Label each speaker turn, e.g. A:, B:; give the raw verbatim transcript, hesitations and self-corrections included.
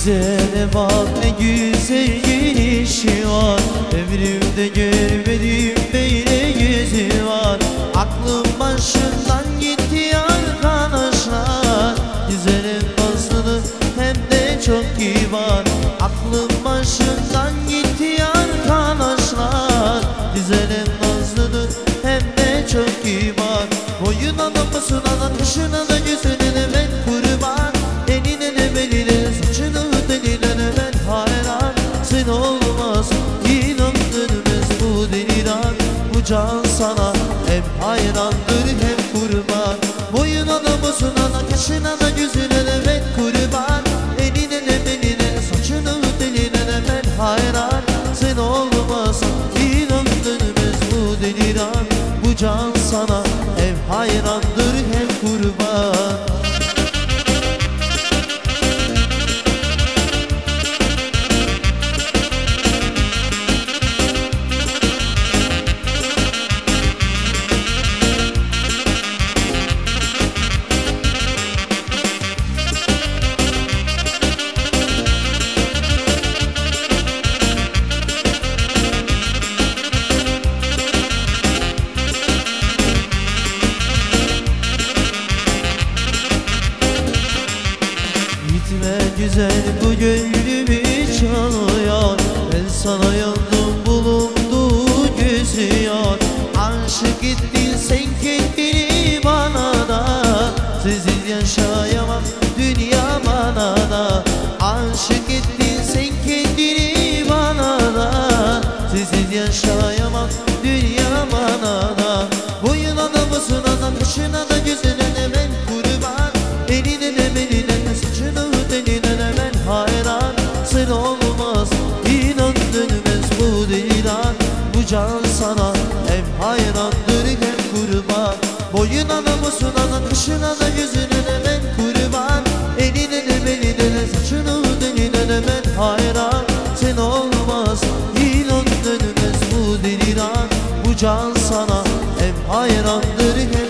A: Güzele bak ne güzel gelişi var, ömrümde görmedim böyle yüzü var. Aklım başımdan gitti arkadaşlar, güzelin nazlı hem de çok kibar. Aklım başımdan gitti arkadaşlar, güzelin nazlı hem de çok kibar. Boyuna da basına da kışına da güzeline ben kurban, eline de beline saçını teline ben hayran. Sen olmaz inan dönmez bu deliran, bu can sana hem hayrandır hem kurban. Boyuna da basına da kaşına da gözüne de ben kurban, eline de beline saçını teline de ben hayran. Sen olmaz inan dönmez bu deliran, bu can sana hem hayrandır hem kurban. Gitme güzel bu gönlümü çalıyor, ben sana yandım bulundu gözü yar. Aşık ettin sen kendini bana da, sensiz yaşayamam dünya bana da. Aşık ettin sen kendini bana da, sensiz yaşayamam dünya bana da. Boyuna da basına da kaşına da gözüne de ben kurban, eline de beline saçını teline de ben hayran. Sen olmaz inan dönmez bu deliran, bu can sana hem hayrandır hem kurban. Boyuna da basına da kaşına da gözüne de ben kurban, eline de beline de saçını teline de ben hayran. Sen olmaz inan dönmez bu deliran, bu can sana hem hayrandır hem